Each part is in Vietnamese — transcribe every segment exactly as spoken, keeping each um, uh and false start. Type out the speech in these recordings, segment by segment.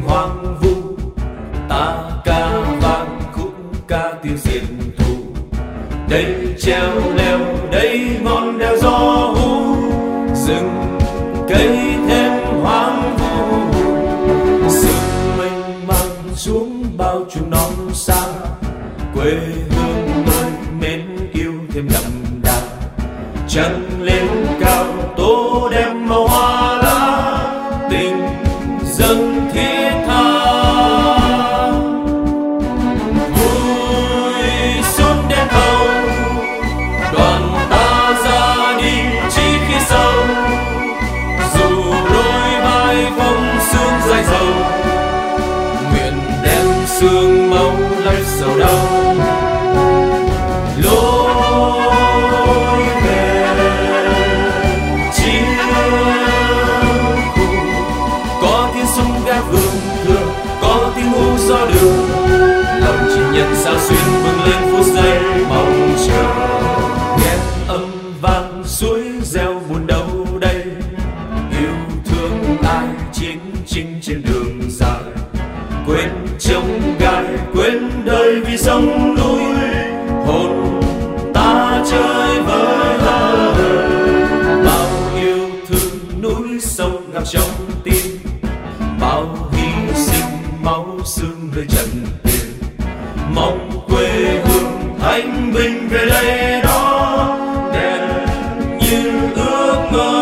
hoang vu, ta ca vang khúc ca tiêu diệt thù. Đây treo leo, đây ngọn đèo gió hú, rừng cây thêm hoang vu. Sương mênh mang xuống bao trùm non xa, quê hương ơi mến yêu thêm đậm đà. Trăng lên cao tô đem màu hoa lá, tình dâng thiết tha. Vui xuân đến hậu, đoàn ta ra đi chỉ khi sâu. Dù đôi vai phong sương dài dầu, nguyện đem sương máu lấp sầu đau. Lối về chiều khu, có tiếng súng gác vườn thưa, có tiếng hú gió đường. Lòng chỉ nhận sao xuyên vươn lên phút giây mong chờ. Nghe âm vang suối reo buồn đâu đây, yêu thương ai chiến chinh trên đường dài. Quên trông gai, quên đời vì sông núi, hồn ta chơi với lời. Bao yêu thương núi sông ngập trong tim, bao hy sinh máu xương nơi trần tiền. Mong quê hương thanh bình về đây đó, đèn như ước mơ.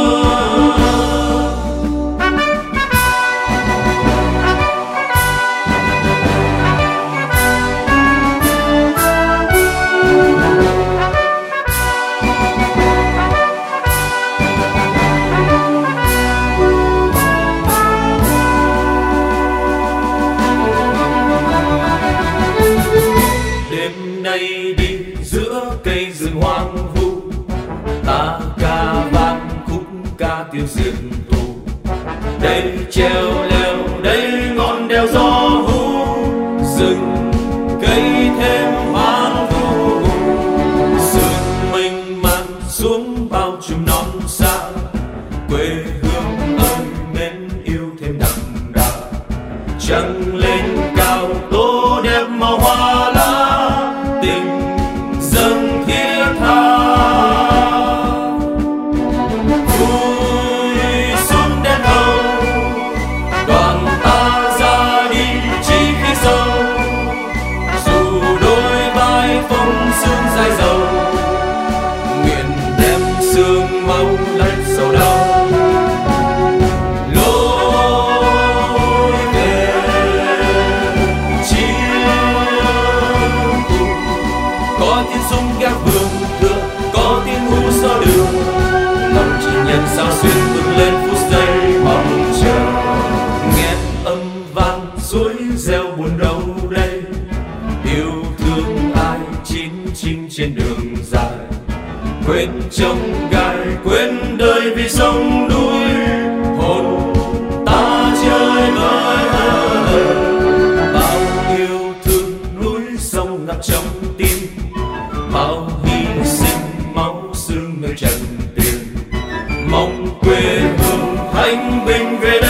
Nay đi giữa cây rừng hoang vu, ta ca vang khúc ca tiêu diệt thù. Đây treo leo, đây ngọn đèo gió hú, rừng cây thêm hoang vu. Sương mênh mang xuống bao trùm non xa, quê hương ơi mến yêu thêm đậm đà. Trăng lên cao tô đẹp màu hoa lá, tình dâng thiết tha. Vui xuân đến hậu, đoàn ta ra đi chỉ khi sâu. Dù đôi vai phong sương dài dầu, nguyện đem sương máu lấp sầu đau. Có tiếng súng gác vườn thưa, có tiếng hú gió đường. Lòng chỉ nhận sao xuyên vươn lên phút giây mong chờ. Nghe âm vang suối reo buồn đâu đây, yêu thương ai chín chinh trên đường dài. Quên trông gai, quên đời vì sông núi, hồn ta chơi với lời. Bao yêu thương núi sông ngập trong tim, bao hy sinh máu xương nơi trần tiền. Mong quê hương thanh bình về đây.